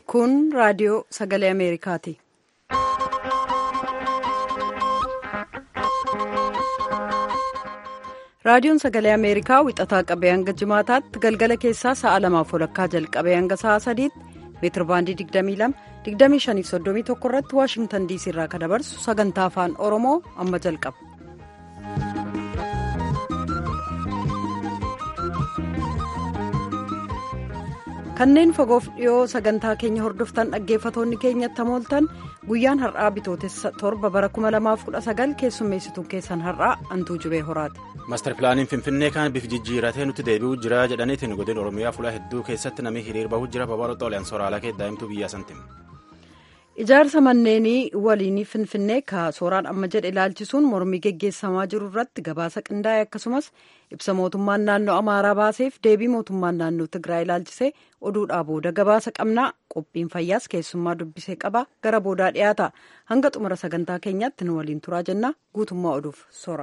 Kun raadiyoo sagalee Ameerikaati. Raadiyoon sagalee Ameerikaa wixataa qabee hanga jimaataatti galgala keessaa sa'a 2:00 jalqabee hanga sa'a 3:00 meetirbaandii 22-25-31 irratti Waashingtan DC irraa kan dabarsu sagantaa afaan Oromoo amma jalqaba. Kanneen fagoof dhiyoo sagantaa keenya hordoftan dhaggeeffatoonni keenyatti hamooltan guyyaan har'aa bitootessa 7 bara 2019 keessummeessituun keessan har'aa Antuu Jibee Horaati. Maastar pilaaniin Finfinnee kan bifa jijjiiratee nutti deebi'uu jira jedhaniitiin godina Oromiyaa fuula hedduu keessatti namni hiriira bahuu jira. Babal'oo Xoolaan Sooraalaa kee daa'imtuu biyyaa santiin. Ijaarsa manneenii waliinii Finfinnee sooraan amma jedhe ilaalchisuun mormii geggeessamaa jiru irratti gabaasa qindaa'e akkasumas ibsa mootummaan naannoo Amaaraa baaseef deebii mootummaan naannoo Tigraay ilaalchisee oduudhaa booda gabaasa qabnaa. Qophiin fayyaas keessummaa dubbisee qaba gara boodaa dhiyaata. Hanga xumura sagantaa keenyaatti nu waliin turaa jenna. Guutummaa oduuf soora.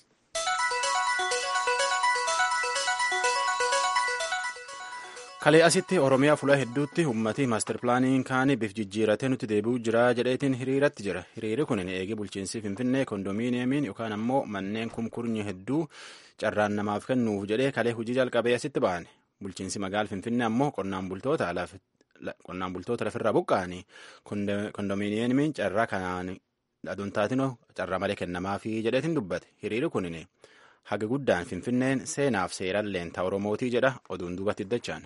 Kalee asitti Oromiyaa fuula hedduutti uummatii maastar pilaaniin kaanii bifa jijjiiratee nutti deebi'uu jira jedheetiin hiriiratti jira. Hiriirri kun eegee bulchiinsi Finfinnee kondominiyeemiin yookaan ammoo manneen kumkurnyi hedduu carraan namaaf kennuuf jedhee kalee hojii jalqabee asitti ba'an. Bulchiinsi magaala Finfinnee ammoo qonnaan bultoota lafirraa buqqa'anii kondominiyeemiin carraa kanaan aduuntaatinoo carraa malee kennamaafi jedheetiin dubbate. Hiriirri kun haga guddaan Finfinneen seenaaf seeralleen ta'a Oromootii jedha oduun duubatti iddachaan.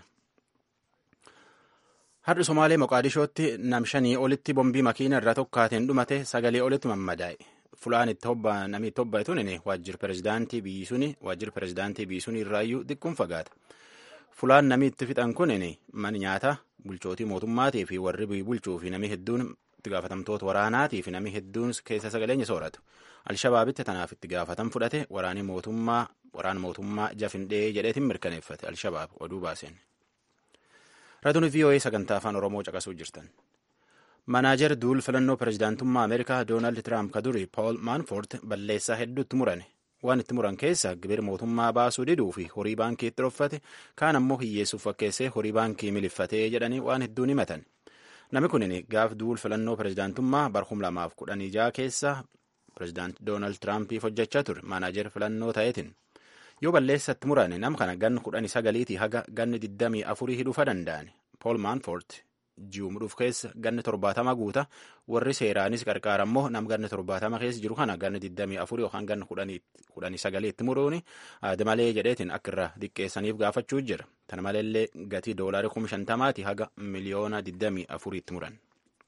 Har'i Somaalee Moqaadishootti nam5 olitti bombii makiina irraa tokkaateen dhumate 9 olitti mammadaa'e. Fulaan namni itti hobba'etuun waajjira pirezidaantii biyyisuun irraayyuu xiqqoon fagaata. Fulaan namni itti fixan kun mana nyaataa bulchootii mootummaatii fi warri bulchuu fi namni hedduun itti gaafatamtoota waraanaatii fi namni hedduun keessa sagalee sooratu. Alshabaabitti tanaaf itti gaafatan fudhate waraana mootummaa jafindhee jedheetiin mirkaneeffate Alshabaab oduu baaseen. Raadiyoo VOA sagantaa afaan Oromoo caqasuu jirtan. Manaajer duul filannoo pirezidaantummaa Ameerikaa Doonaald Tiraamp ka duri Paul Manafort balleessaa hedduutti murane. Waan itti muran keessa gibira mootummaa baasuu diduu fi horii baankii itti dhoffate kaan ammoo hiyyeessuuf fakkeessee horii baankii miliffatee jedhanii waan hedduun himatan. Namni kun gaaf duul filannoo pirezidaantummaa bara 2016 keessa pirezidaantii Doonaald Tiraampiif hojjechaa ture manaajer filannoo ta'eetiin. Yoo balleessatti murane nam kana ganna 19 haga ganna 24 hidhuufa danda'an. Paul Manafort ji'umudhuuf keessa ganna 70 guuta warri seeraanis qarqaarammoo nam ganna 70 keessa jiru kana ganna 24 yookaan ganna 19 itti muruuni malee jedheetiin akka irraa xiqqeessaniif gaafachuu jira. Tana maleellee gatii $50,000 haga miliyoona 24 itti muran.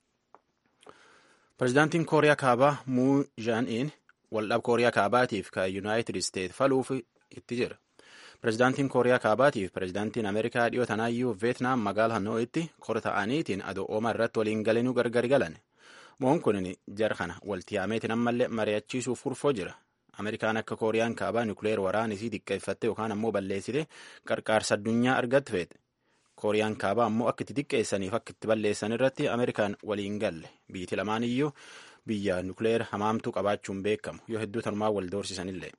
Pirezidaantiin Kooriyaa Kaabaa Muu Jaan'iin waldhab Kooriyaa Kaabaatiif kan Yuunaayitid Isteet faluuf itti jira. Pirezidaantiin Kooriyaa Kaabaatiif pirezidaantiin Ameerikaa dhiyoo tanaayyuu Veetnaam magaalaa Hanoo'itti kora ta'aniitiin adoo'ooma irratti waliin galanuu gargar galan. Moon kun jara kana walti yaameetiin ammallee mari'achiisuuf furfoo jira. Ameerikaan akka Kooriyaan Kaabaa nukleer waraanisii xiqqeeffatte yookaan ammoo balleessite qarqaarsa addunyaa argatti feete. Kooriyaan Kaabaa ammoo akka itti xiqqeessaniif akka itti balleessan irratti Ameerikaan waliin galle. Biyyi lamaan iyyuu biyya nukleer hamaamtuu qabaachuun beekamu yoo hedduu tanumaa wal doorsisanillee.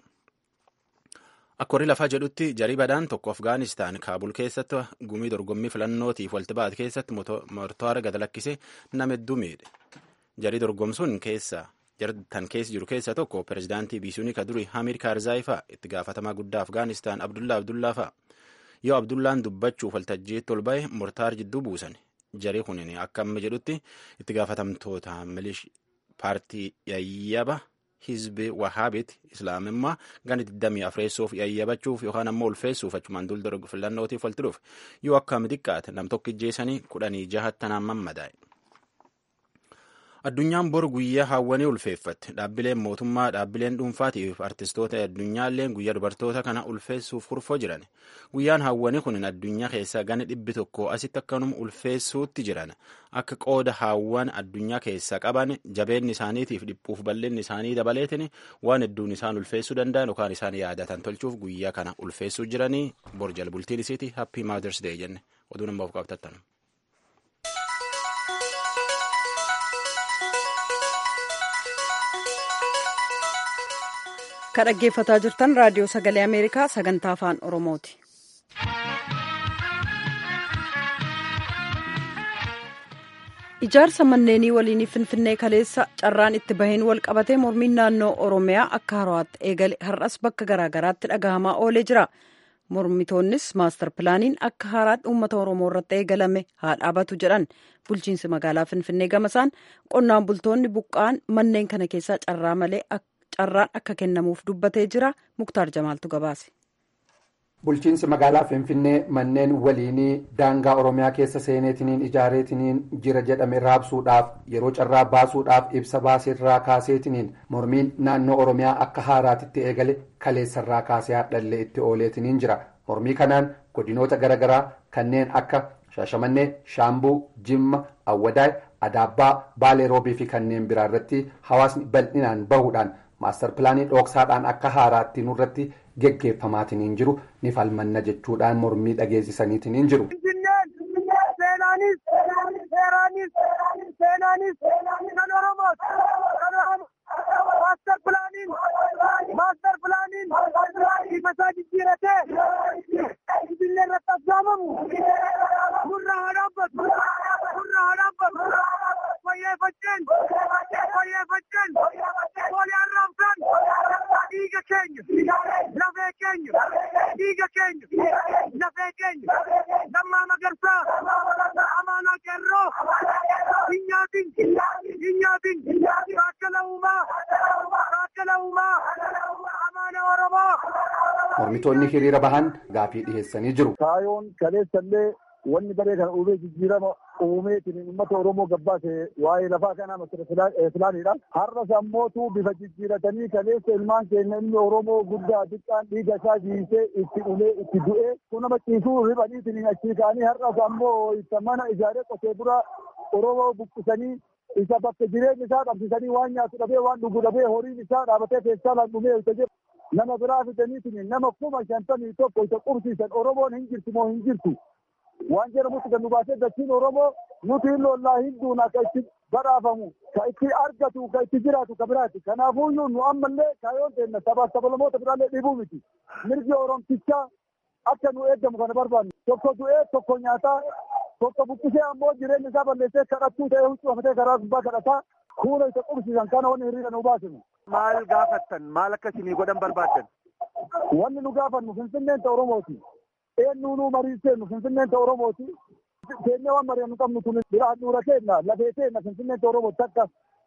Akka warri lafaa jedhutti jarii badaan tokko Afgaanistaan Kaabul keessatti gumii dorgommii filannootiif walti baate keessatti mortoora gad lakkisee nama hedduu miidhe. Jarii dorgomsuun keessa jiru keessa tokko pirezidaantii biisuunii ka durii Hamid Karzaayi fa'a itti gaafatamaa guddaa Afgaanistaan Abdullaa fa'a. Yoo Abdullaan dubbachuuf waltajjiitti ol ba'e mortaar jidduu buusan. Jarii kun akka amma jedhutti itti gaafatamtoota paartii yayyaba hizbi wahaabit islaamimmaa gana 24 yayyabachuuf yookaan ammoo ulfeessuuf achumaan duul filannootiif walti dhufe yoo akkam xiqqaate nam tokko ijjeessanii 16 tanaan mammadaa'e. Addunyaan bor guyyaa hawwanii ulfeeffatte dhaabbileen mootummaa dhaabbileen dhuunfaatiif artistoota addunyaallee guyyaa dubartoota kana ulfeessuuf furfoo jiran. Guyyaan hawwanii kun addunyaa keessaa gana 100 asitti akkanuma ulfeessuutti jiran akka qooda hawwan addunyaa keessaa qaban jabeenni isaaniitiif dhiphuuf bal'inni isaanii dabaleetiin waan hedduun isaan ulfeessuu danda'an yookaan isaan yaadatan tolchuuf guyyaa kana ulfeessuu jiranii bor jalbultiin isiiti Happy Mother's Day jenne oduun immoo qabtattan. Kan dhaggeeffataa jirtan raadiyoo sagalee Ameerikaa sagantaa afaan Oromooti. Ijaarsa manneenii waliinii Finfinnee kaleessa carraan itti baheen wal qabatee mormiin naannoo Oromiyaa akka haaraatti eegale har'as bakka garaagaraatti dhagahamaa oolee jira. Mormitoonnis maastar pilaaniin akka haaraatti uummata Oromoo irratti eegalame haa dhaabatu jedhan. Bulchiinsi magaalaa Finfinnee gamasaan qonnaan bultoonni buqqa'an manneen kana keessaa carraa malee carraan akka kennamuuf dubbatee jira. Muktaar Jamaaltu gabaase. Bulchiinsi magaalaa Finfinnee manneen waliinii daangaa Oromiyaa keessa seeneetiniin ijaareetiniin jira jedhame raabsuudhaaf yeroo carraa baasuudhaaf ibsa baaseerraa kaaseetiniin mormiin naannoo Oromiyaa akka haaraatitti eegale kaleessarraa kaasee hadhallee itti ooleetiniin jira. Mormii kanaan godinoota garaagaraa kanneen akka Shaashamannee, Shaambuu, Jimma, Awwadaay, Adaabbaa, Baalee Roobii fi kanneen biraa irratti hawaasni bal'inaan bahuudhaan maastar pilaanii dhoksaadhaan akka haaraatti nurratti geggeeffamaatiniin jiru ni falmanna jechuudhaan mormii dhageessisaniitiin jiru. Maastar pilaaniin ifasaa jijjiiratee Finfinnee irratti abjoomamu gurra haa dhaabbatu fayyeeffacheen walii arraabsaan dhiiga keenya lafee keenya Lammaa Magarsaa Amaanaa Qeerroo Hinyaatiin Taakkala Uumaa Amaana Oromoo. Mormitoonni hiriira bahan gaafii dhiheessanii jiru. Kaayoon kaleessallee wanni baree kana uumee jijjiirama uumeetiin uummata Oromoo gabbaase waa'ee lafaa kanaa maastar pilaaniidha. Har'as ammootu bifa jijjiiratanii kaleessa ilmaan keenya inni Oromoo guddaa xiqqaan dhiiga isaa jiisee itti ulee itti du'ee kun nama ciisuu riphaniitiin achii ka'anii har'as ammoo itti mana ijaaree qotee bulaa Oromoo buqqisanii isa bakka jireenya isaa qabsiisanii waan nyaatu dhabee waan dhugu dhabee horiin isaa dhaabatee keessaa laan dhumee isa jedhu nama biraa fidaniitiin nama 51,000 isa qubsiisan Oromoon hin jirtu moo hin jirtu waan jedhamutti kan nu baasee dachiin Oromoo nuti lollaa hinduun akka itti badhaafamu ka itti argatu ka itti jiraatu ka biraati. Kanaafuyyuu nu ammallee kaayoon teenna sabaaf sabalamoota biraallee dhibuu miti. Mirgi Oromtichaa akka nu eeggamu kana barbaannu tokko du'ee tokko nyaataa tokko buqqisee ammoo jireenya isaa balleessee kadhattuu ta'ee huccuu hafatee karaa gubbaa kadhataa kuula isa qubsiisan kana wanni hiriira nu baasinu. Maal gaafattan? Maal akka isinii godhan barbaaddan? Wanni nu gaafannu Finfinneen ta'e Oromooti. Eenyuunuu marii seennu Finfinneen ta'e Oromooti. Keenya waan mari'annu qabnu kun biraa dhuura keenna lafee keenna Finfinneen ta'e Oromooti akka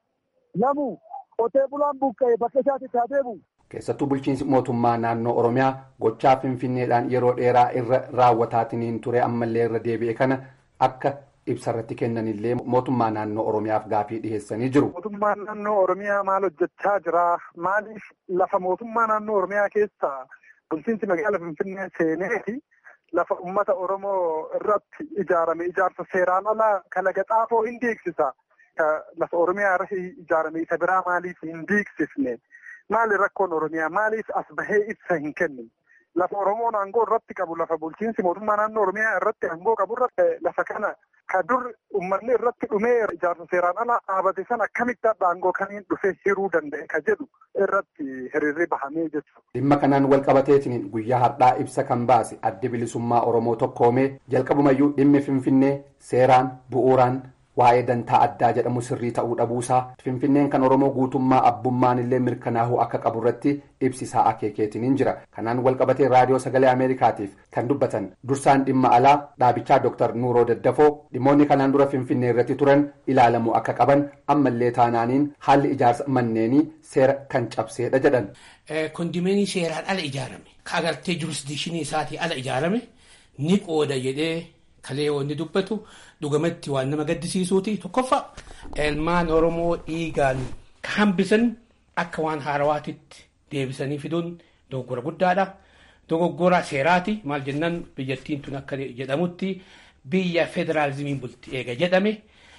namu qotee bulaan buqqa'e bakka isaatitti haa deebi'u. Keessattuu bulchiinsi mootummaa naannoo Oromiyaa gochaa Finfinneedhaan yeroo dheeraa irra raawwataatiniin ture ammallee irra deebi'e kana akka ibsarratti kennanillee mootummaa naannoo Oromiyaaf gaafii dhiheessanii jiru. Mootummaan naannoo Oromiyaa maal hojjechaa jira? Maaliif lafa mootummaa naannoo Oromiyaa keessaa bulchiinsi magaalaa Finfinnee seeneeti lafa uummata Oromoo irratti ijaarame ijaarsa seeraan alaa kalaqa xaafoo hin diigsisa. Lafa Oromiyaa irratti ijaarame isa biraa maaliif hin diigsifne? Maali rakkoon Oromiyaa? Maaliif as bahee ibsa hin kennu? Lafa Oromoon aangoo irratti qabu lafa bulchiinsi mootummaa naannoo Oromiyaa irratti aangoo qabu irratti lafa kana ka dur uummanni irratti dhumee ijaarsa seeraan alaa dhaabate sana akkamitti aangoo kamiin dhufee hiruu danda'e ka jedhu irratti hiriirri bahamee jechuudha. Dhimma kanaan wal qabateetiin guyyaa har'aa ibsa kan baase adda bilisummaa Oromoo tokkoomee jalqabumayyuu dhimmi Finfinnee seeraan bu'uuraan waa'ee dantaa addaa jedhamu sirrii ta'uu dhabuusaa Finfinneen kan Oromoo guutummaa abbummaan illee mirkanaa'uu akka qabu irratti ibsisaa akeekeetiin jira. Kanaan wal qabatee raadiyoo sagalee Ameerikaatiif kan dubbatan dursaan dhimma alaa dhaabichaa Dr. Nuuroo Daddafoo dhimmoonni kanaan dura Finfinnee irratti turan ilaalamuu akka qaban ammallee taanaaniin haalli ijaarsa manneenii seera kan cabseedha jedhan. Kondimenii seeraan ala ijaarame ka agartee jurisdikshinii isaatii ala ijaarame ni qooda jedhee kalee wanni dubbatu dhugamatti waan nama gaddisiisuuti. Tokkoffaa ilmaan Oromoo dhiigaan hambisan akka waan haarawaatitti deebisanii fiduun dogoggora guddaadha. Dogoggora seeraati. Maal jennaan biyyattiin tun akka jedhamutti biyya federaalizimiin bulti eega jedhame.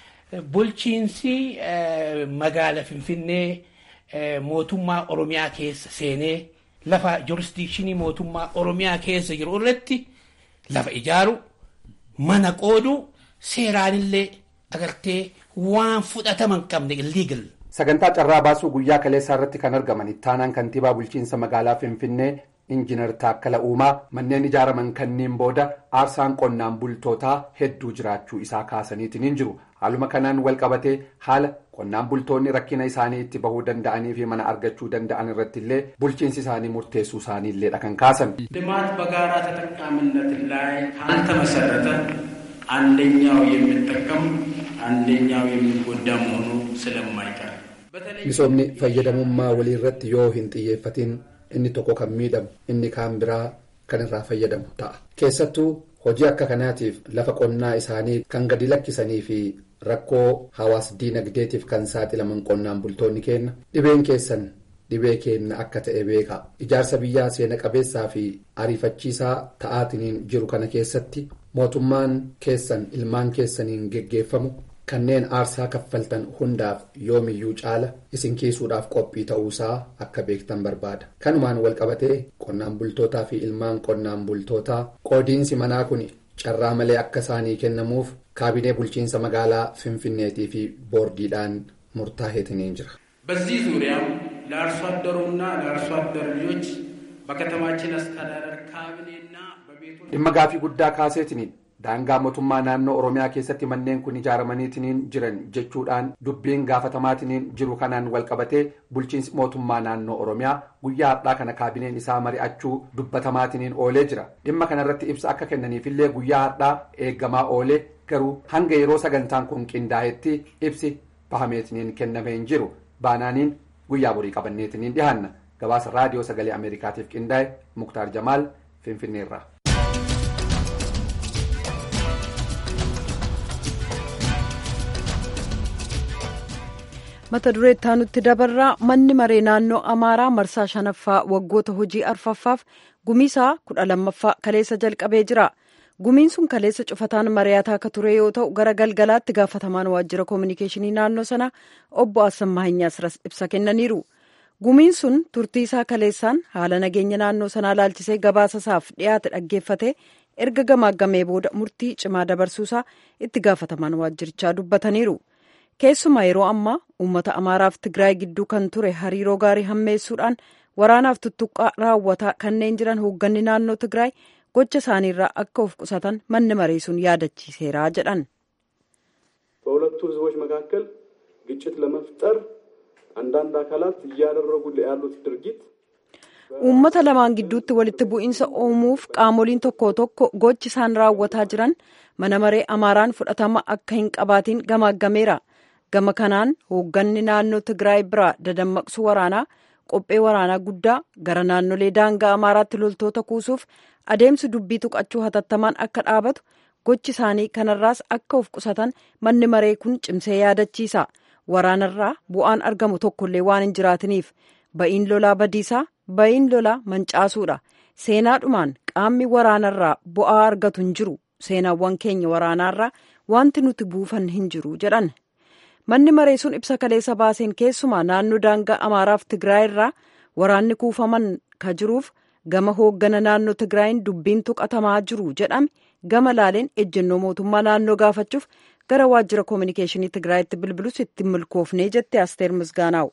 Bulchiinsi magaala Finfinnee mootummaa Oromiyaa keessa seenee lafa jurisdikshinii mootummaa Oromiyaa keessa jiru irratti lafa ijaaru mana qoodu seeraanillee agartee waan fudhataman qabne illegal. Sagantaa carraa baasuu guyyaa kaleessaa irratti kan argaman ittaanaan kantiibaa bulchiinsa magaalaa Finfinnee Injiinar Taakkala Uumaa manneen ijaaraman kanneen booda aarsaan qonnaan bultootaa hedduu jiraachuu isaa kaasaniitiin hin jiru. Haaluma kanaan wal qabatee haala qonnaan bultoonni rakkina isaanii itti bahuu danda'anii fi mana argachuu danda'an irratti illee bulchiinsi isaanii murteessuu isaanii illeedha kan kaasan. ልማት በጋራ ተጠቃሚነት ላይ ካልተመሰረተ አንደኛው የሚጠቀም አንደኛው የሚጎዳ መሆኑ ስለማይቀር misoomni fayyadamummaa walii irratti yoo hin xiyyeeffatin inni tokko kan miidhamu inni kaan biraa kan irraa fayyadamu ta'a. Keessattuu hojii akka kanaatiif lafa qonnaa isaanii kan gadi lakkisanii fi rakkoo hawaas diinagdeetiif kan saaxilaman qonnaan bultoonni keenya dhibeen keessan dhibee keenya akka ta'e beeka. Ijaarsa biyyaa seena qabeessaa fi ariifachiisaa ta'aatiin jiru kana keessatti mootummaan keessan ilmaan keessaniin geggeeffamu kanneen aarsaa kaffaltan hundaaf yoomiyyuu caala isin kiisuudhaaf qophii ta'uusaa akka beektan barbaada. Kanumaan wal qabatee qonnaan bultootaa fi ilmaan qonnaan bultootaa qoodiinsi manaa kun carraa malee akka isaanii kennamuuf kaabinee bulchiinsa magaalaa Finfinneetii fi boordiidhaan murtaa'eetiin jira. በዚህ ዙሪያ ለአርሶ አደሩና ለአርሶ አደር ልጆች በከተማችን አስተዳደር ካቢኔና በቤቶች dhimma gaafii guddaa kaaseetiniin daangaa mootummaa naannoo oromiyaa keessatti manneen kun ijaaramaniitiin jiran jechuudhaan dubbiin gaafatamaatiniin jiru kanaan wal qabatee bulchiinsi mootummaa naannoo oromiyaa guyyaa har'aa kana kaabineen isaa mari'achuu dubbatamaatiniin oolee jira. Dhimma kanarratti ibsa akka kennaniifillee guyyaa har'aa eeggamaa oolee garuu hanga yeroo sagantaan kun qindaa'etti ibsi bahameetiniin kennamee hin jiru. Baanaaniin guyyaa borii qabanneetiniin dhihaanna. Gabaasa raadiyoo sagalee Ameerikaatiif qindaa'e Muktaar Jamaal Finfinneerraa. mata duree itti aanutti dabarraa manni maree naannoo amaaraa marsaa 5ffaa waggoota hojii arfaffaaf gumiisaa 12ffaa kaleessa jalqabee jira. Gumiin sun kaleessa cufataan mari'ataa akka ture yoo ta'u gara galgalaatti gaafatamaan waajjira koominikeeshinii naannoo sana obbo Assamaahinyaas ibsa kennaniiru. Gumiin sun turtii isaa kaleessaan haala nageenya naannoo sanaa laalchisee gabaasasaaf dhiyaate dhaggeeffate erga gamaagamee booda murtii cimaa dabarsuusaa itti gaafatamaan waajjirichaa dubbataniiru. Keessumaa yeroo ammaa uummata Amaaraaf Tigraay gidduu kan ture hariiroo gaarii hammeessuudhaan waraanaaf tuttuqqaa raawwataa kanneen jiran hoogganni naannoo Tigraay gocha isaaniirraa akka of qusatan manni maree sun yaadachiiseera jedhan. በሁለቱ ህዝቦች መካከል ግጭት ለመፍጠር አንዳንድ አካላት እያደረጉ ያሉት ድርጊት uummata lamaan gidduutti walitti bu'iinsa uumuuf qaamoliin tokko tokko gochi isaan raawwataa jiran mana maree Amaaraan fudhatama akka hin qabaatiin gamaaggameera. Gama kanaan hoogganni naannoo Tigraay biraa dadammaqsuu waraanaa qophee waraanaa guddaa gara naannolee daangaa Amaaraatti loltoota kuusuuf adeemsi dubbii tuqachuu hatattamaan akka dhaabatu gochi isaanii kanarraas akka of qusatan manni maree kun cimsee yaadachiisa. Waraanarraa bu'aan argamu tokkollee waan hin jiraatiniif ba'iin lolaa badiisaa ba'iin lolaa mancaasuudha. Seenaadhumaan qaamni waraanarraa bu'aa argatu hin jiru. Seenaawwan keenya waraanaarraa wanti nuti buufan hin jiru jedhan. Manni maree sun ibsa kaleessa baaseen keessumaa naannoo daangaa Amaaraaf Tigraay irraa waraanni kuufaman ka jiruuf gama hooggana naannoo Tigraayin dubbiin tuqatamaa jiru jedhame gama laaleen ejjennoo mootummaa naannoo gaafachuuf gara waajjira koominikeeshinii Tigraayitti bilbilus itti milkoofnee jette Asteer Misgaanaaw.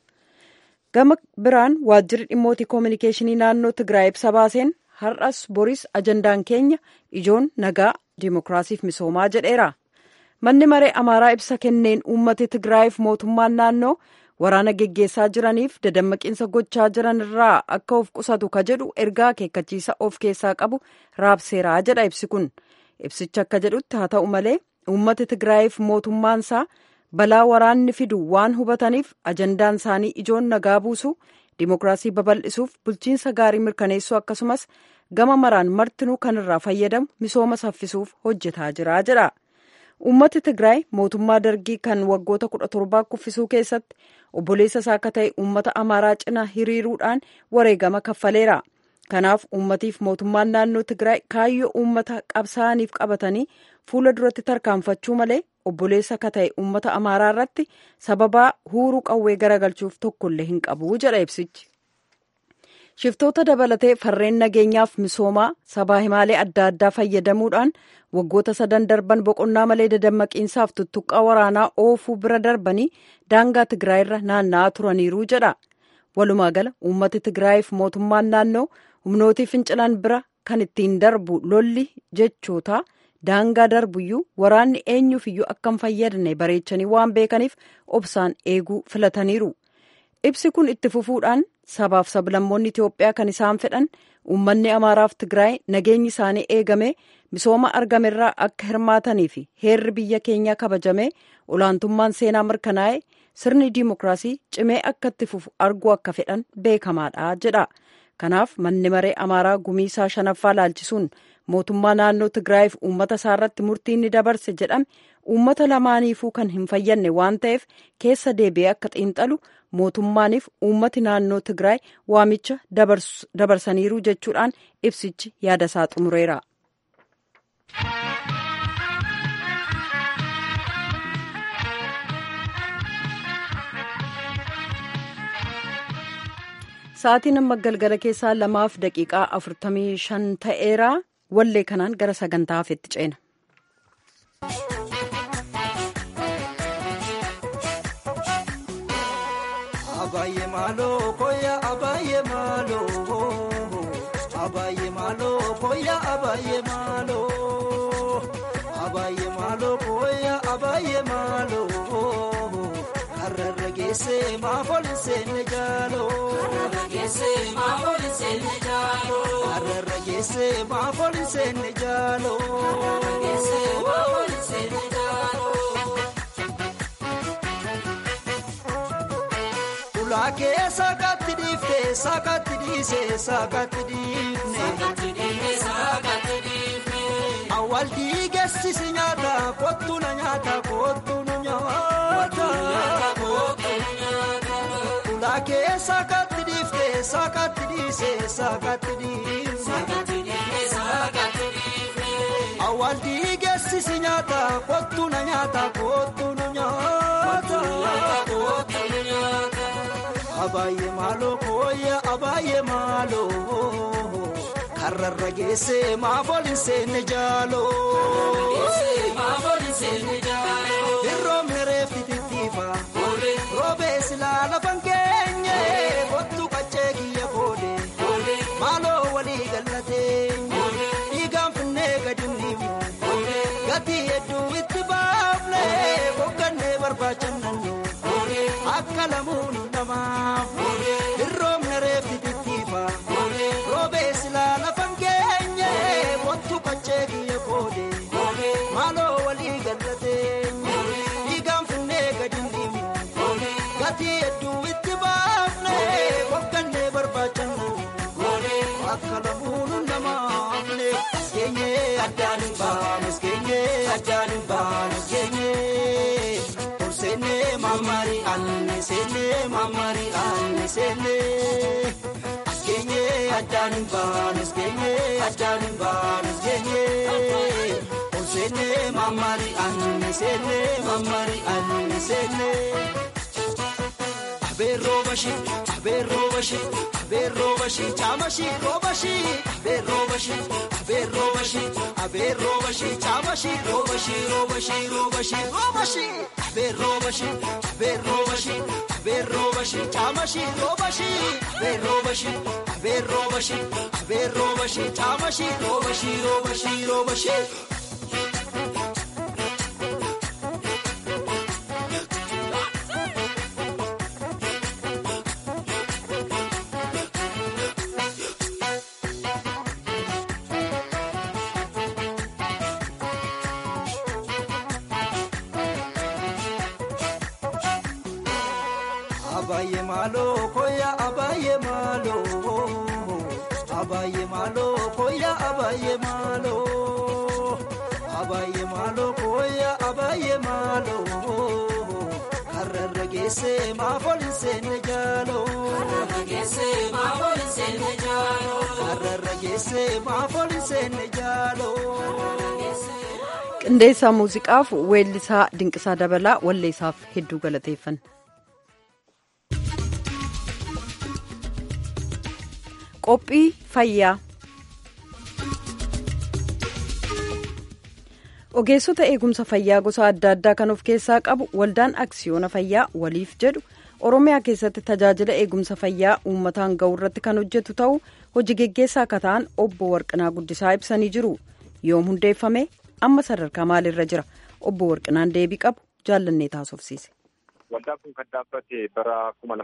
Gama biraan waajjirri dhimmootii koominikeeshinii naannoo Tigraay ibsa baaseen har'as boris ajandaan keenya ijoon nagaa diimokiraasiif misoomaa jedheera. Manni maree Amaaraa ibsa kenneen uummati Tigraayiif mootummaan naannoo waraana geggeessaa jiraniif dadammaqiinsa gochaa jiran irraa akka of qusatu ka jedhu ergaa akeekkachiisa of keessaa qabu raabseeraa jedha ibsi kun. Ibsicha akka jedhutti haa ta'u malee uummati Tigraayiif mootummaansaa balaa waraanni fidu waan hubataniif ajandaan isaanii ijoon nagaa buusu diimokiraasii babal'isuuf bulchiinsa gaarii mirkaneessuu akkasumas gama maraan martinuu kanirraa fayyadamu misooma saffisuuf hojjetaa jira jedha. Uummati Tigraay mootummaa dargii kan waggoota 17 kuffisuu keessatti obboleessa isaa akka ta'e uummata Amaaraa cina hiriiruudhaan wareegama kaffaleera. Kanaaf uummatiif mootummaan naannoo Tigraay kaayyoo uummata qabsaa'aniif qabatanii fuula duratti tarkaanfachuu malee obboleessa akka ta'e uummata Amaaraa irratti sababaa huuruu qawwee garagalchuuf tokkollee hin qabu jedha ibsichi. Shiftoota dabalatee farreen nageenyaaf misoomaa sabaa himaalee adda addaa fayyadamuudhaan waggoota 3 darban boqonnaa malee dadammaqiinsaaf tuttuqqaa waraanaa oofuu bira darbanii daangaa Tigraay irra naanna'aa turaniiru jedha. Walumaa gala uummati Tigraayiif mootummaan naannoo humnootii fincilan bira kan ittiin darbu lolli jechoota daangaa darbuyyuu waraanni eenyuufiyyuu akka hin fayyadne bareechanii waan beekaniif obsaan eeguu filataniiru. Ibsi kun itti fufuudhaan sabaaf sablammoonni Itoophiyaa kan isaan fedhan uummanni Amaaraaf Tigraay nageenyi isaanii eegame misooma argamerraa akka hirmaatanii fi heerri biyya keenyaa kabajame olaantummaan seenaa mirkanaa'e sirni diimokiraasii cimee akka itti fufu arguu akka fedhan beekamaadha jedha. Kanaaf manni maree Amaaraa gumiisaa 5ffaa laalchisuun mootummaa naannoo Tigraayiif uummata isaarratti murtii ni dabarse jedhame uummata lamaaniifuu kan hin fayyadne waan ta'eef keessa deebi'ee akka xiinxalu mootummaaniif uummati naannoo Tigraay waamicha dabarsaniiru jechuudhaan ibsichi yaadasaa xumureera. Sa'aatiin amma galgala keessaa 2:45 ta'eera. Wallee kanaan gara sagantaa hafeetti ceena. Abaayyee maaloo koya abaayyee maaloo abaayyee maaloo koya abaayyee maaloo abaayyee maaloo koya abaayyee maaloo hararra geessee maafooli seenne jaaloo hararra geessee maafooli seenne jaaloo hararra geessee maafooli seenne jaaloo hararra geessee maafooli seenne jaaloo. Ulakee sakatti dhiiftee sakatti dhiisee sakatti dhiifne sakatti dhiifne awwaal dhiigeessisi nyaata kottu na nyaata kottu nu nyaata ulakee sakatti dhiiftee sakatti dhiisee sakatti dhiifne awwaal dhiigeessisi nyaata kottu na nyaata kottu nu nyaata. Abaayyee maaloo koya abaayyee maaloo karrarra geessee maafooli seenne jaaloo hirroomni reefti tittiifa roobee silaa lafan keenye kottu qaccee kiyya koode maaloo walii gallatee dhiigaan finnee gadi niimu gatii hedduu itti baafne boqqannee barbaachannannu akka lamuun namaaf hirroomni reefti tittiifa roobee silaa lafan keenye kottu qaccee kiyya koode maaloo walii gallatee dhiigaan finnee gadi niimu gatii hedduu itti baafne boqqannee barbaachannu akka lamuun namaaf keenye addaan hin baanu keenye addaan hin baanu keenye. Sene mamari anne sene mamari anne sene askenye ajanin banus kenye ajanin banus kenye sene mamari anne sene mamari anne sene aberobashi aberobashi aberobashi chamashi robashi aberobashi aberobashi aberobashi chamashi robashi robashi robashi robashi aberobashi aberobashi aberobashi chamashi robashi aberobashi aberobashi aberobashi chamashi robashi robashi robashi. Abaayyee maaloo koya abaayyee maaloo abaayyee maaloo koya abaayyee maaloo abaayyee maaloo koya abaayyee maaloo hararra geessee maafooli seenne jaaloo hararra geessee maafooli seenne jaaloo hararra geessee maafooli seenne jaaloo. Qindeessaa muuziqaaf weellisaa Dinqisaa Dabalaa walleessaaf hedduu galateeffanna. Qophii fayyaa. Ogeessota eegumsa fayyaa gosa adda addaa kan of keessaa qabu waldaan aksiyoona fayyaa waliif jedhu Oromiyaa keessatti tajaajila eegumsa fayyaa uummataan ga'u irratti kan hojjetu ta'u hojii geggeessaa akka ta'an obbo Warqinaa Guddisaa ibsanii jiru. Yoom hundeeffame amma sadarkaa maalirra jira? Obbo Warqinaan deebii qabu jaallannee taasofsiise. Waldaan kun kan dhaabbate bara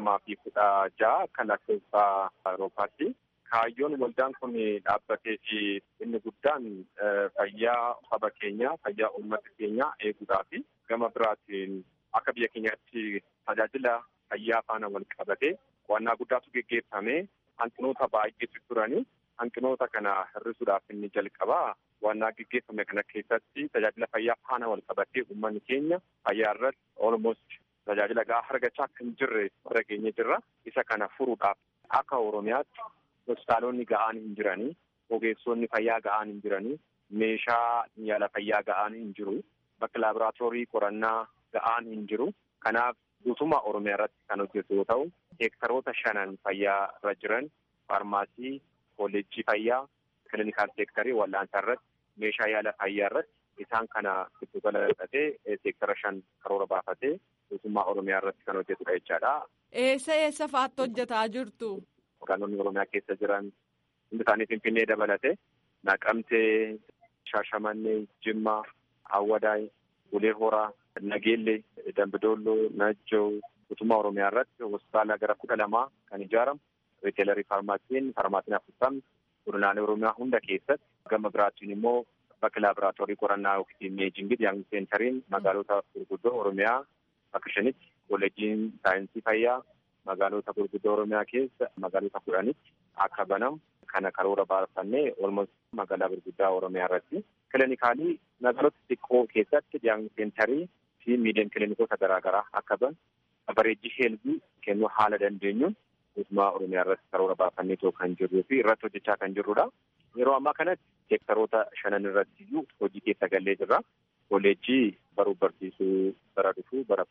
2016 kan lakkoofsa Awuroopaatti. Kaayyoon waldaan kun dhaabbatee fi inni guddaan fayyaa saba keenyaa, fayyaa uummata keenyaa eeguudhaafi gama biraatiin akka biyya keenyaatti tajaajila fayyaa faana wal qabatee qo'annaa guddaatu geggeeffame. Hanqinoota baay'eetu turani. Hanqinoota kana hir'isuudhaaf inni jalqabaa qo'annaa geggeeffame kana keessatti tajaajila fayyaa faana wal qabatee uummanni keenya fayyaa irratti almost tajaajila gahaa argachaa kan jirre irra geenye jirra. Isa kana furuudhaaf akka Oromiyaatti hospitaalonni ga'aan hin jiranii, ogeessonni fayyaa ga'aan hin jiranii, meeshaa yaala fayyaa ga'aan hin jiru, bakka laaboraatoorii qorannaa ga'aan hin jiru. Kanaaf guutummaa Oromiyaa irratti kan hojjetu yoo ta'u, seektaroota 5 fayyaa irra jiran faarmaasii, kolleejjii fayyaa, kiliinikaal seektarii wal'aansaa irratti, meeshaa yaala fayyaa irratti isaan kana giddu gala godhatee seektara 5 karoora baafatee guutummaa Oromiyaa irratti kan hojjetudha jechaadha. Eessa fa'aatti hojjetaa jirtu? Magaalonni Oromiyaa keessa jiran hundi isaanii Finfinnee dabalatee Naqamtee, Shaashamannee, Jimmaa, Awwadaay, Bulee Horaa, Nageellee, Dambidolloo, Najjoo guutummaa Oromiyaa irratti hospitaala gara 12 kan ijaaramu. Riiteelarii faarmaasiin 40 godinaalee Oromiyaa hunda keessatti gama biraatiin immoo bakka laaboraatoorii qorannaa yookiin imeejingii yaang seentariin magaalota gurguddoo Oromiyaa bakka 5tti kolleejiin saayinsii fayyaa magaalota gurguddoo Oromiyaa keessa magaalota 10tti akka banamu kana karoora baafannee almost magaalaa gurguddaa Oromiyaa irratti kiliinikaalii magaalota xiqqoo keessatti yaang seentarii fi miidiyam kiliinikoota garaagaraa akka banu bareejii heelzii kennuu haala dandeenyuun guutummaa Oromiyaa irratti karoora baafannee kan jirruu fi irratti hojjechaa kan jirrudha. Yeroo ammaa kanatti seektaroota 5 irratti iyyuu hojii keessa gallee jirra. Kolleejjii baruuf barsiisuu bara dhufu bara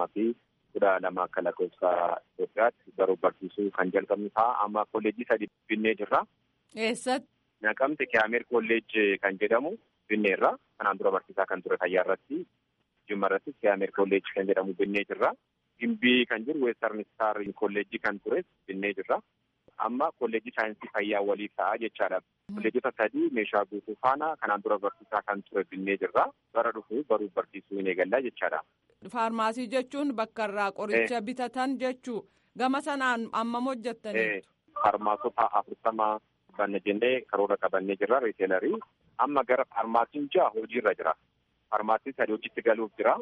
2012 akka lakkoofsa Itoophiyaatti baruuf barsiisuu kan jalqabnu ta'a. Amma kolleejjii 3 binnee jirra. Eessatti? Naqamte Kiyaameer kolleejii kan jedhamu binneerra. Kanaan dura barsiisaa kan ture fayyaa irratti. Jimma irratti Kiyaameer kolleejii kan jedhamu binnee jirra. Gimbii kan jiru Weestarn Star kolleejii kan ture binnee jirra. Amma kolleejii saayinsii fayyaa waliif ta'a jechaadha. Kolleejota 3 meeshaa guutuu faana kanaan dura barsiisaa kan ture binnee jirra. Bara dhufu baruuf barsiisuu hin eegallaa jechaadha. Faarmaasii jechuun bakka irraa qoricha bitatan jechuu gama sanaan ammam hojjettaniitu? Faarmaasota 40 banna jennee karoora qabannee jirra riiteelarii. Amma gara faarmaasiin 6 hojiirra jira. Faarmaasiin 3 hojiitti galuuf jira.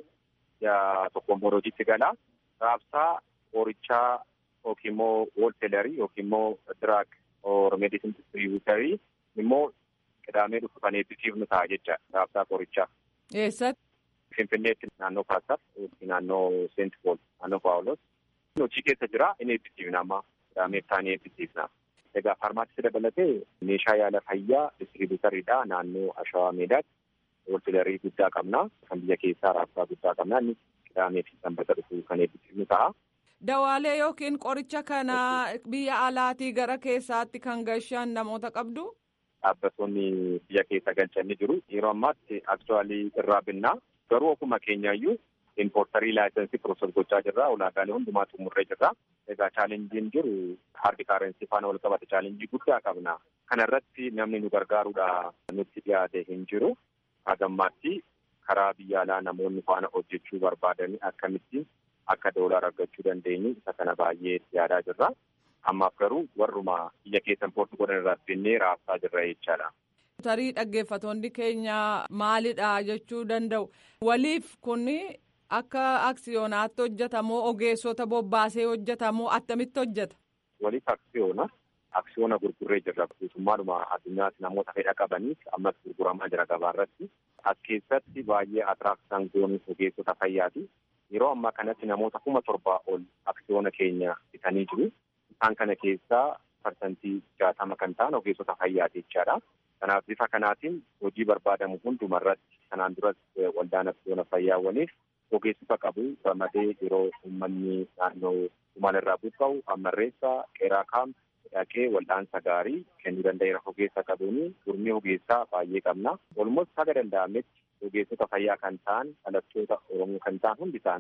Tokkoon hojiitti gala. Raabsaa qorichaa yookiin immoo hoolteelarii yookiin immoo diraag or meedisin distribuutarii immoo qidaamee dhufu kan eebbisiifnu ta'a jecha raabsaa qorichaa. Eessatti? Finfinneetti naannoo Paastaaf yookiin naannoo Seent Pool naannoo Paawulos. Hojii keessa jira inni eebbisiifna amma qidaamee taanee eebbisiifna. Egaa faarmaasii dabalatee meeshaa yaala fayyaa distribuutariidha naannoo Ashawaa Meedaatti. Hoolteelarii guddaa qabna kan biyya keessaa raabsaa guddaa qabna inni qidaamee fi sanbata dhufu kan eebbisiifnu ta'a. Dawaalee yookiin qoricha kana biyya alaatii gara keessaatti kan gashan namoota qabdu? Dhaabbattoonni biyya keessa galchanii jiru. Yeroo ammaatti aktuwaalii irraa binnaa. Garuu akkuma keenyaayyuu impoortarii laayisensii pirooses gochaa jirra. Ulaagaalee hundumaa xumurree jirra. Egaa chaalenjiin jiru haardi kaarensii faana wal qabate chaalenjii guddaa qabna. Kana irratti namni nu gargaaruudha nutti dhiyaate hin jiru. Hagammaatti karaa biyya alaa namoonni faana hojjechuu barbaadanii akkamitti akka doolaara argachuu dandeenyu isa kana baay'ee yaadaa jirra. Ammaaf garuu warruma biyya keessa impoortii godhan irraa binnee raabsaa jirra jechaadha. Tarii dhaggeeffatoonni keenya maalidha jechuu danda'u. Waliif kun akka aksiyoonaatti hojjetamoo ogeessota bobbaasee hojjetamoo attamitti hojjeta? Waliif aksiyoona gurgurree jirra. Guutummaadhuma addunyaatti namoota fedha qabaniif ammas gurguramaa jira gabaa irratti. As keessatti baay'ee atiraaksan goonii ogeessota fayyaati. Yeroo ammaa kanatti namoota 7,000 ol aksiyoona keenya bitanii jiru. Isaan kana keessaa parsantii 60 kan ta'an ogeessota fayyaati jechaadha. Kanaaf bifa kanaatiin hojii barbaadamu hunduma irratti kanaan duras waldaan aksiyoona fayyaawwaniif ogeessota qabu ramadee yeroo uummanni naannoo irraa buqqa'u ammarreessaa qeeraa kaam dhaqee wal'aansa gaarii kennuu danda'eera ogeessa qabuuni gurmii ogeessaa baay'ee qabna. Olmoos haga danda'ametti ogeessota fayyaa kan ta'an dhalattoota Oromoo kan ta'an hundi isaanii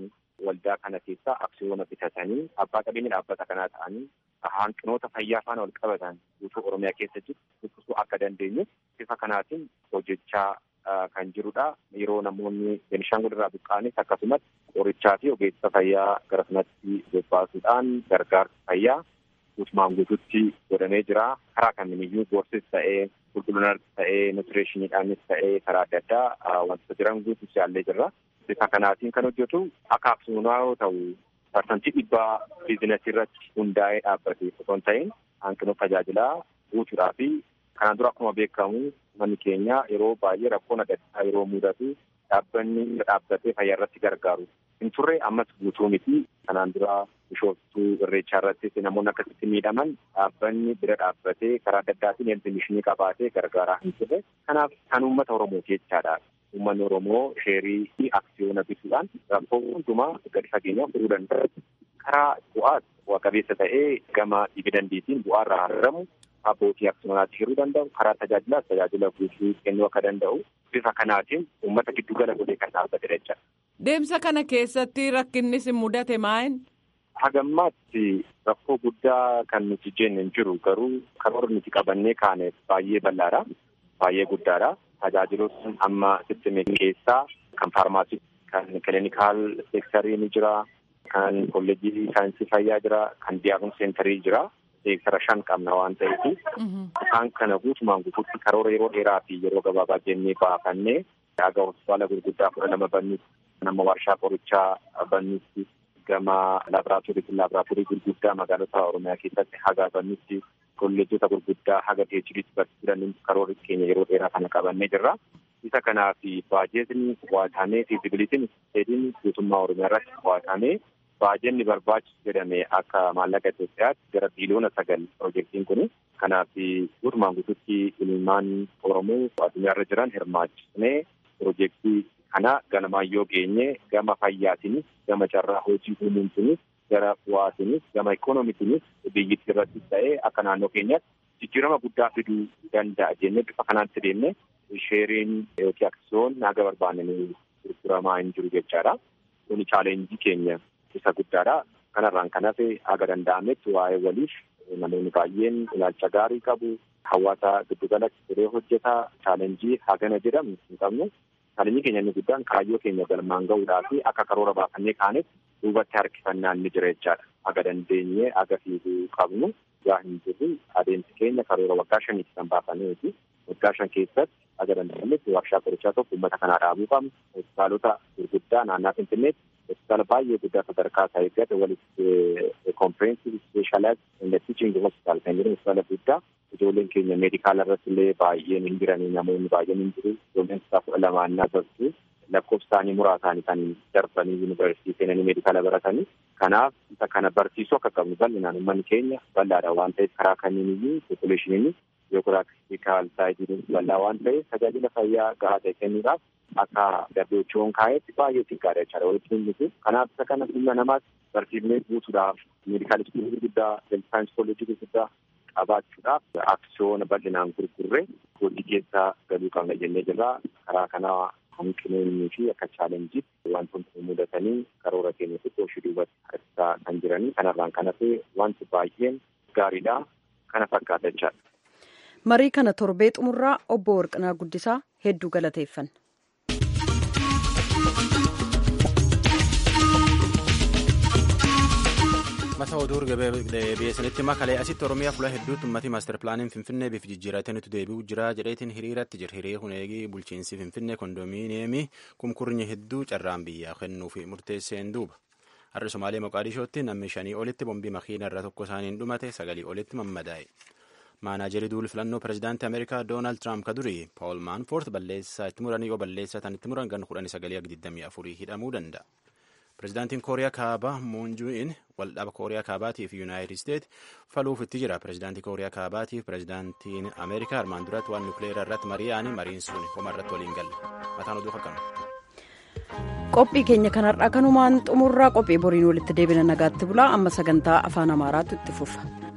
waldaa kana keessaa aksiyoona bitatanii abbaa qabeenya dhaabbata kanaa ta'anii hanqinoota fayyaa faana wal qabatan guutuu Oromiyaa keessa jiru dubbisuu akka dandeenyu bifa kanaatiin hojjechaa kan jirudha. Yeroo namoonni Beenishaangul irraa buqqaanis akkasumas qorichaa fi ogeessa fayyaa gara sanatti bobbaasuudhaan gargaarsa fayyaa guutumaan guutuutti godhamee jira. Karaa kamiiniyyuu gorsis ta'ee qulqullinarra ta'ee nuutireeshiniidhaanis ta'ee karaa adda addaa wantoota jiran guutuutti yaallee jirra. Bifa kanaatiin kan hojjetu akka aksiyoonaa yoo ta'u parsantii 100 biizinasii irratti hundaa'ee dhaabbate osoo hin ta'in hanqina tajaajilaa guutuudhaa fi kanaan dura akkuma beekamu manni keenya yeroo baay'ee rakkoon adda addaa yeroo mudatu dhaabbanni dhaabbatee fayyaa irratti gargaaru hin turre ammas guutuu miti. Kanaan dura bishooftuu irreechaa irratti namoonni akkasitti miidhaman dhaabbanni bira dhaabbatee karaa adda addaatiin heelth qabaatee gargaaraa hin turre. Kanaaf kan uummata Oromoo jechaadha. Uummanni Oromoo sheerii fi aksiyoona bituudhaan rakkoo hundumaa gadi fageenyaa furuu danda'a. Karaa bu'aa qabeessa ta'ee gama dividendiitiin bu'aa irraa argamu abbootii aksiyoonaatti hiruu danda'u. Karaa tajaajila guutuu kennuu akka danda'u. Bifa kanaatiin uummata giddu gala godhee kan dhaabbate jecha. Deemsa kana keessatti rakkinnis mudate maal? Hagammaatti rakkoo guddaa kan nuti jenne hin jiru, garuu karoora nuti qabannee kaane baay'ee bal'aadha, baay'ee guddaadha. Tajaajiloota amma sistemii keessaa kan faarmaasii, kan kiliinikaal seektarii ni jira, kan kolleejjii saayinsii fayyaa jira, kan diyaagnoos seenterii jira. Seektara 5 qabna waan ta'eef isaan kana guutumaan guutuutti karoora yeroo dheeraa fi yeroo gabaabaa jennee baafannee aga hospitaala gurguddaa 12 bannuutti, nama warshaa qorichaa bannuutti, gama laaboraatoorii gurguddaa magaalota Oromiyaa keessatti haga bannuutti, kolleejjota gurguddaa haga PhD'tti barsiisan karoora keenya yeroo dheeraa kana qabannee jirra. Isa kanaaf baajeetni qo'atamee fiizibilitiin isteediin guutummaa Oromiyaa irratti qo'atamee baajenni barbaachisu jedhame akka maallaqa Itoophiyaatti gara biliyoona 9 piroojeektiin kun. Kanaaf guutumaan guutuutti ilmaan Oromoo addunyaarra jiran hirmaachisnee piroojeektii kana ganamaan yoo geenye gama fayyaatiinis, gama carraa hojii uumuutiinis, gara bu'aatiinis, gama ikoonomiitiinis biyyattii irratti ta'ee akka naannoo keenyaatti jijjiirama guddaa fiduu danda'a jennee bifa kanaatti deemne sheeriin yookiin aksiyoon naga barbaannanii gurguramaa hin jiru jechaadha. Kuni chaalenjii keenya isa guddaadha. Kanarraan kan hafe haga danda'ametti waa'ee waliif namoonni baay'een ilaalcha gaarii qabu. Hawaasa giddugalatti siree hojjetaa chaalenjii hagana jedhamu hin qabnu. Chaalenjii keenya inni guddaan kaayyoo keenya galmaan ga'uudhaa fi akka karoora baafannee kaaneef duubatti harkifannaan ni jira jechaadha. Haga dandeenyee haga fiiguu qabnu yaa hin jirru adeemsi keenya karoora waggaa 5 kan baafanneeti. Waggaa 5 keessatti haga dandeenyetti warshaa qorichaa tokko uummata kanaa dhaabuu qabnu. Hospitaalota gurguddaa naannaa Finfinneetti hospitaala baay'ee guddaa sadarkaa isaa eeggate walitti comprehensive specialized and teaching hospital kan jedhamu hospitaala guddaa. Ijoolleen keenya meedikaala irratti illee baay'een hin jiranii, namoonni baay'een hin jiru. Ijoolleen isaa 12 bartu lakkoofsaanii muraasaanii kan darbanii yuunivarsiitii seenanii meedikaala baratanii. Kanaaf isa kana barsiisuu akka qabnu bal'inaan uummanni keenya bal'aadha waan ta'eef karaa kamiiniyyuu populeshiniin jiyoogiraafikaal saayitiin bal'aa waan ta'eef tajaajila fayyaa gahaa ta'e kennuudhaaf akka darbeechuun kaayetti baay'ee xiqqaadha jechaadha walitti mul'isu. Kanaaf isa kana humna namaas barsiifnee guutuudhaaf meedikaal iskuulii gurguddaa, heelth saayinsii kolleejjii gurguddaa qabaachuudhaaf aksiyoona bal'inaan gurgurree hojii keessa galuu qabna jennee jirra. Karaa kanaa hanqinoonnii fi akka chaalenjiitti wantoonni mudatanii karoora keenyatti tooshii duubatti harkisaa kan jiranii. Kanarraan kan hafe wanti baay'een gaariidha. Kana fakkaata jechaadha. Marii kana torbee xumurraa obbo Warqinaa Guddisaa hedduu galateeffanna. Mata oduu beeksanitti makalee asitti Oromiyaa fuula hedduutti uummatni maaster pilaaniin Finfinnee bifa jijjiirratee nuti deebi'uu jira jedheetiin hiriiratti jira. Hiriira kun eegii bulchiinsi Finfinnee kondominiyeemii kumkurnyi hedduu carraan biyyaa kennuuf murteesseen duuba. Har'a Somaalee Moqaadishootti namni 5 olitti bombii makiina irra tokko isaaniin dhumate 9 olitti mammadaa'e. Maanaajerii duul filannoo pirezidaantii Ameerikaa Doonaald Tiraamp ka durii Paul Manafort balleessaa itti muranii yoo balleessatan itti muran gan 1924 hidhamuu danda'a. Pirezidaantiin Kooriyaa Kaabaa Moon Juu-in waldhaba Kooriyaa Kaabaatii fi Yuunaayitid Isteet faluuf itti jira. Pirezidaantii Kooriyaa Kaabaatii fi pirezidaantiin Ameerikaa armaan duratti waan nukleeraa irratti mari'anii mariin sun homa irratti waliin galle. Mataan oduu akkana. Qophii keenya kanarraa kanumaan xumurraa qophii boriin walitti deebina nagaatti bulaa amma sagantaa afaan Amaaraatu itti fufa.